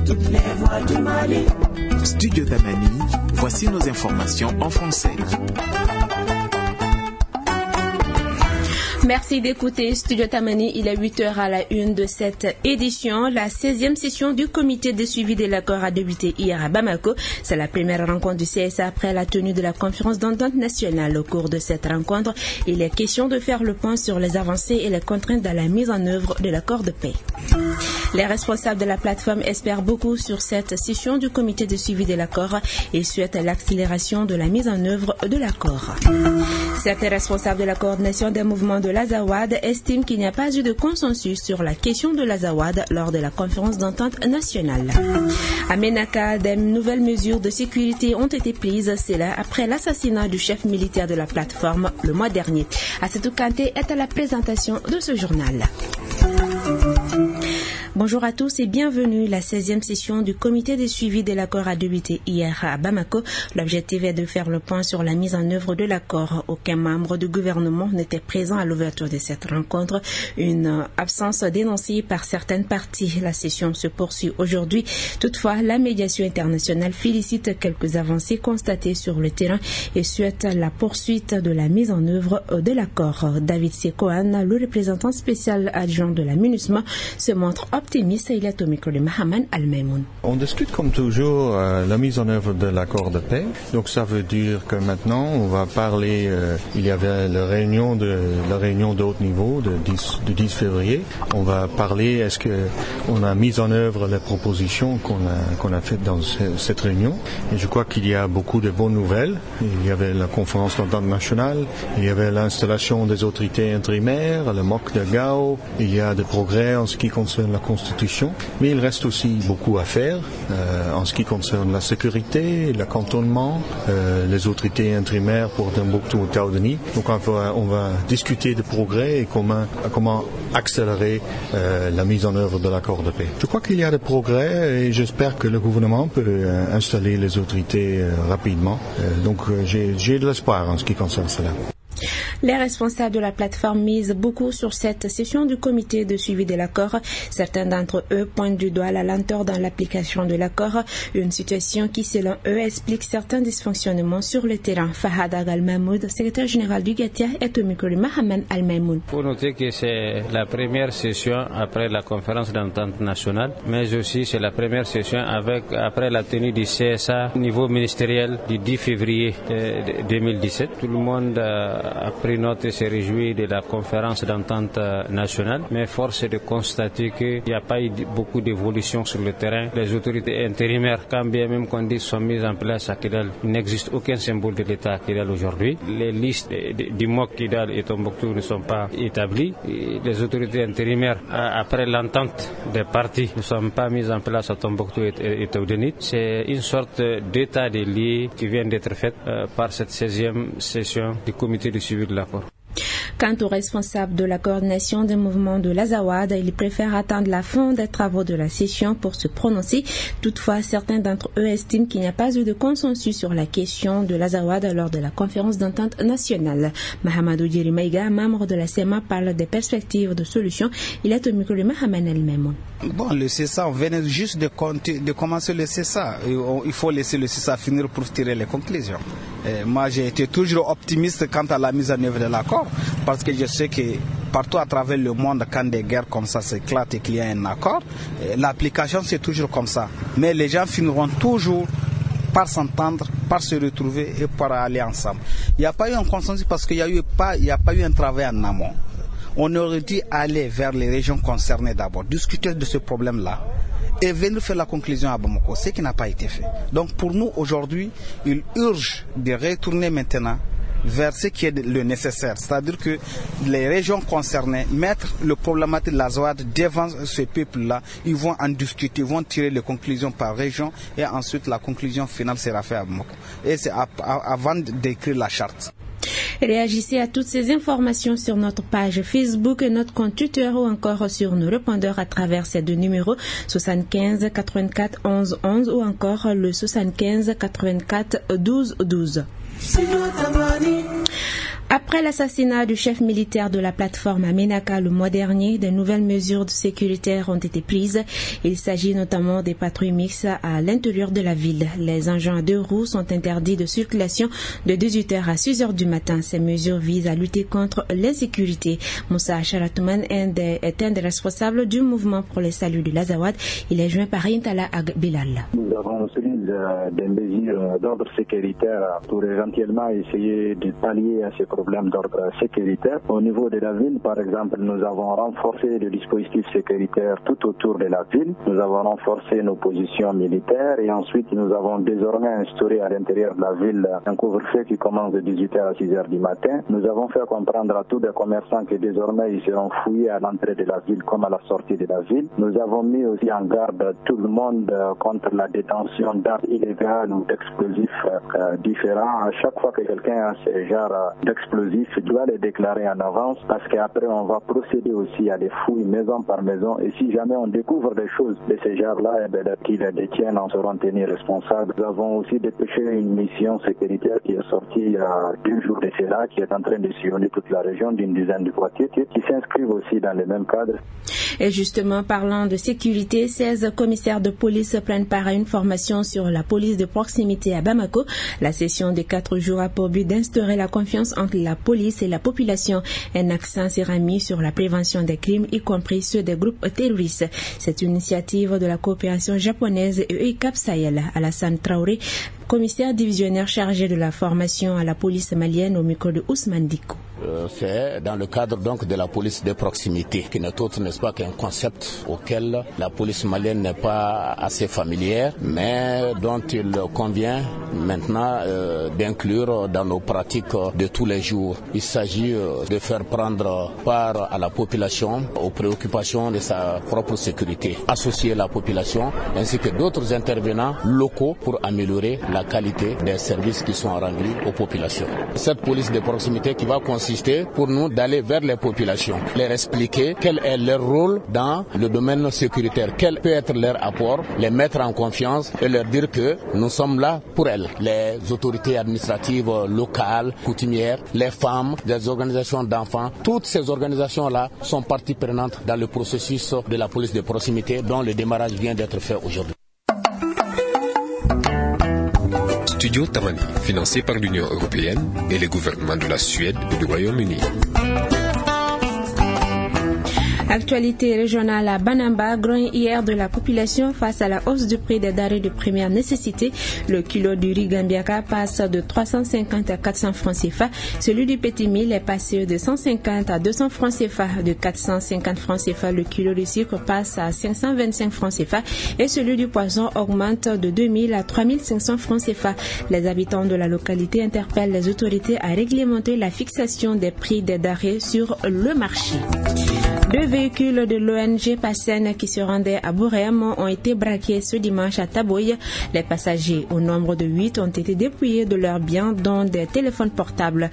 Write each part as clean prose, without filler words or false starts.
toutes les voix du Mali. Studio Tamani, voici nos informations en français. Merci d'écouter Studio Tamani. Il est 8h à la une de cette édition. La 16e session du comité de suivi de l'accord a débuté hier à Bamako. C'est la première rencontre du CSA après la tenue de la conférence d'entente nationale. Au cours de cette rencontre, il est question de faire le point sur les avancées et les contraintes dans la mise en œuvre de l'accord de paix. Les responsables de la plateforme espèrent beaucoup sur cette session du comité de suivi de l'accord et souhaitent l'accélération de la mise en œuvre de l'accord. Certains responsables de la coordination des mouvements de l'Azawad estiment qu'il n'y a pas eu de consensus sur la question de l'Azawad lors de la conférence d'entente nationale. À Ménaka, des nouvelles mesures de sécurité ont été prises, c'est là après l'assassinat du chef militaire de la plateforme le mois dernier. Assetou Kanté est à la présentation de ce journal. Bonjour à tous et bienvenue. La 16e session du comité de suivi de l'accord a débuté hier à Bamako. L'objectif est de faire le point sur la mise en œuvre de l'accord. Aucun membre du gouvernement n'était présent à l'ouverture de cette rencontre. Une absence dénoncée par certaines parties. La session se poursuit aujourd'hui. Toutefois, la médiation internationale félicite quelques avancées constatées sur le terrain et souhaite la poursuite de la mise en œuvre de l'accord. David Sekoan, le représentant spécial adjoint de la MINUSMA, se montre optimiste. Il est au micro de Mohamed Al-Maimoun. On discute comme toujours la mise en œuvre de l'accord de paix. Donc ça veut dire que maintenant on va parler, il y avait la réunion de haut niveau de 10 février. On va parler est-ce qu'on a mis en œuvre les propositions qu'on a faites dans cette réunion. Et je crois qu'il y a beaucoup de bonnes nouvelles. Il y avait la conférence d'entente nationale, il y avait l'installation des autorités intérimaires, le MOC de Gao, il y a des progrès en ce qui concerne la Constitution, mais il reste aussi beaucoup à faire en ce qui concerne la sécurité, le cantonnement, les autorités intérimaires pour Tombouctou et Taoudani. Donc on va discuter de progrès et comment accélérer la mise en œuvre de l'accord de paix. Je crois qu'il y a des progrès et j'espère que le gouvernement peut installer les autorités rapidement. Donc j'ai de l'espoir en ce qui concerne cela. Les responsables de la plateforme misent beaucoup sur cette session du comité de suivi de l'accord. Certains d'entre eux pointent du doigt la lenteur dans l'application de l'accord, une situation qui, selon eux, explique certains dysfonctionnements sur le terrain. Fahad Al-Mahmoud, secrétaire général du GATIA, est au micro de Mohamed Al-Maimoun. Il faut noter que c'est la première session après la conférence d'entente nationale, mais aussi c'est la première session après la tenue du CSA au niveau ministériel du 10 février 2017. Tout le monde a pris note et s'est réjoui de la conférence d'entente nationale, mais force est de constater qu'il n'y a pas eu beaucoup d'évolution sur le terrain. Les autorités intérimaires, quand bien même qu'on dit, sont mises en place à Kidal, il n'existe aucun symbole de l'État à Kidal aujourd'hui. Les listes du MOC Kidal et Tombouctou ne sont pas établies. Les autorités intérimaires, après l'entente des partis, ne sont pas mises en place à Tombouctou et Taoudani. C'est une sorte d'état des lieux qui vient d'être fait par cette 16e session du comité de suivi de l'accord. Quant aux responsables de la coordination des mouvements de l'Azawad, ils préfèrent attendre la fin des travaux de la session pour se prononcer. Toutefois, certains d'entre eux estiment qu'il n'y a pas eu de consensus sur la question de l'Azawad lors de la conférence d'entente nationale. Mahamadou Djerimaïga, membre de la CEMA, parle des perspectives de solutions. Il est au micro de Mohamed El-Maimoun. Bon, le CSA, on venait juste de commencer le CSA. Il faut laisser le CSA finir pour tirer les conclusions. Moi, j'ai été toujours optimiste quant à la mise en œuvre de l'accord, parce que je sais que partout à travers le monde, quand des guerres comme ça s'éclatent et qu'il y a un accord, l'application c'est toujours comme ça. Mais les gens finiront toujours par s'entendre, par se retrouver et par aller ensemble. Il n'y a pas eu un consensus parce qu'il n'y a pas eu un travail en amont. On aurait dû aller vers les régions concernées d'abord, discuter de ce problème-là et venir faire la conclusion à Bamako, ce qui n'a pas été fait. Donc pour nous aujourd'hui, il urge de retourner maintenant vers ce qui est le nécessaire, c'est-à-dire que les régions concernées mettre le problématique de l'Azawad devant ce peuple-là, ils vont en discuter, ils vont tirer les conclusions par région et ensuite la conclusion finale sera faite à Bamako. Et c'est avant d'écrire la charte. Réagissez à toutes ces informations sur notre page Facebook, notre compte Twitter ou encore sur nos répondeurs à travers ces deux numéros 75 84 11 11 ou encore le 75 84 12 12. Après l'assassinat du chef militaire de la plateforme à Ménaka le mois dernier, de nouvelles mesures sécuritaires ont été prises. Il s'agit notamment des patrouilles mixtes à l'intérieur de la ville. Les engins à 2 roues sont interdits de circulation de 18h à 6h du matin. Ces mesures visent à lutter contre l'insécurité. Moussa Charatouman est un des responsables du mouvement pour le salut de l'Azawad. Il est joint par Intala Agbilal. Nous avons pris des mesures d'ordre sécuritaire pour éventuellement essayer de pallier à ces problèmes d'ordre sécuritaire. Au niveau de la ville, par exemple, nous avons renforcé le dispositif sécuritaire tout autour de la ville. Nous avons renforcé nos positions militaires et ensuite nous avons désormais instauré à l'intérieur de la ville un couvre-feu qui commence de 18h à 6h du matin. Nous avons fait comprendre à tous les commerçants que désormais ils seront fouillés à l'entrée de la ville comme à la sortie de la ville. Nous avons mis aussi en garde tout le monde contre la détention d'armes illégales ou d'explosifs différents. À chaque fois que quelqu'un a ce genre d'explosifs, il doit les déclarer en avance parce qu'après on va procéder aussi à des fouilles maison par maison et si jamais on découvre des choses de ce genre-là, qui les détiennent en seront tenus responsables. Nous avons aussi dépêché une mission sécuritaire qui est sortie il y a 2 jours de cela, qui est en train de sillonner toute la région d'une dizaine de voitures qui s'inscrivent aussi dans le même cadre. Et justement, parlant de sécurité, 16 commissaires de police prennent part à une formation sur la police de proximité à Bamako. La session de 4 jours a pour but d'instaurer la confiance entre la police et la population. Un accent sera mis sur la prévention des crimes, y compris ceux des groupes terroristes. C'est une initiative de la coopération japonaise et EICAP Sahel. Alassane Traoré, commissaire divisionnaire chargé de la formation à la police malienne, au micro de Ousmane Diko. C'est dans le cadre donc de la police de proximité, qui n'est autre, n'est-ce pas, qu'un concept auquel la police malienne n'est pas assez familière, mais dont il convient maintenant d'inclure dans nos pratiques de tous les jours. Il s'agit de faire prendre part à la population aux préoccupations de sa propre sécurité, associer la population ainsi que d'autres intervenants locaux pour améliorer la qualité des services qui sont rendus aux populations. Cette police de proximité qui va consister pour nous d'aller vers les populations, leur expliquer quel est leur rôle dans le domaine sécuritaire, quel peut être leur apport, les mettre en confiance et leur dire que nous sommes là pour elles. Les autorités administratives locales, coutumières, les femmes, les organisations d'enfants, toutes ces organisations-là sont partie prenante dans le processus de la police de proximité dont le démarrage vient d'être fait aujourd'hui. Studio Tamani, financé par l'Union européenne et les gouvernements de la Suède et du Royaume-Uni. Actualité régionale à Banamba, grogne hier de la population face à la hausse du prix des denrées de première nécessité. Le kilo du riz Gambiaka passe de 350 à 400 francs CFA. Celui du petit mil est passé de 150 à 200 francs CFA. De 450 francs CFA, le kilo du sucre passe à 525 francs CFA. Et celui du poisson augmente de 2000 à 3500 francs CFA. Les habitants de la localité interpellent les autorités à réglementer la fixation des prix des denrées sur le marché. 2 véhicules de l'ONG PASSEN qui se rendaient à Bourem ont été braqués ce dimanche à Taboy. Les passagers, au nombre de 8, ont été dépouillés de leurs biens, dont des téléphones portables.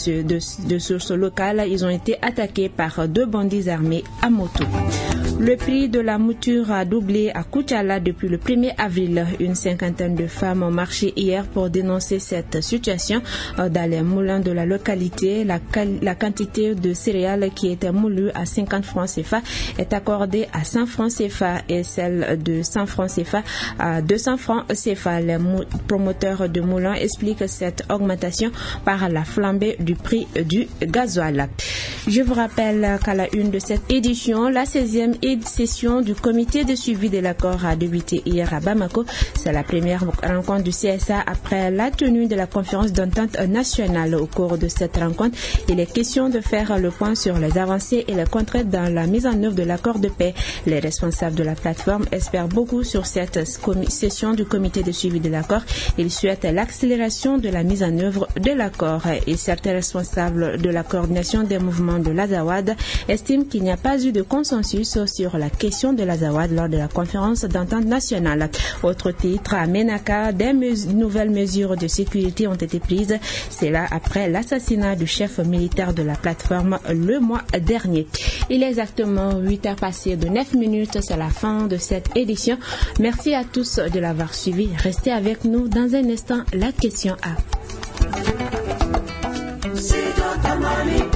De sources locales, ils ont été attaqués par 2 bandits armés à moto. Le prix de la mouture a doublé à Koutiala depuis le 1er avril. Une cinquantaine de femmes ont marché hier pour dénoncer cette situation. Dans les moulins de la localité, la quantité de céréales qui était moulue à 50 francs CFA est accordée à 100 francs CFA et celle de 100 francs CFA à 200 francs CFA. Les promoteurs de moulins expliquent cette augmentation par la flambée du prix du gasoil. Je vous rappelle qu'à la une de cette édition, la 16e session du comité de suivi de l'accord a débuté hier à Bamako. C'est la première rencontre du CSA après la tenue de la conférence d'entente nationale. Au cours de cette rencontre, il est question de faire le point sur les avancées et les contraintes dans la mise en œuvre de l'accord de paix. Les responsables de la plateforme espèrent beaucoup sur cette session du comité de suivi de l'accord. Ils souhaitent l'accélération de la mise en œuvre de l'accord. Et certains responsables de la coordination des mouvements de l'Azawad estiment qu'il n'y a pas eu de consensus sur la question de l'Azawad lors de la conférence d'entente nationale. Autre titre, à Ménaka, des nouvelles mesures de sécurité ont été prises. C'est là après l'assassinat du chef militaire de la plateforme le mois dernier. Il est exactement 8h passées de 9 minutes. C'est la fin de cette édition. Merci à tous de l'avoir suivi. Restez avec nous dans un instant. La question A. Tamani.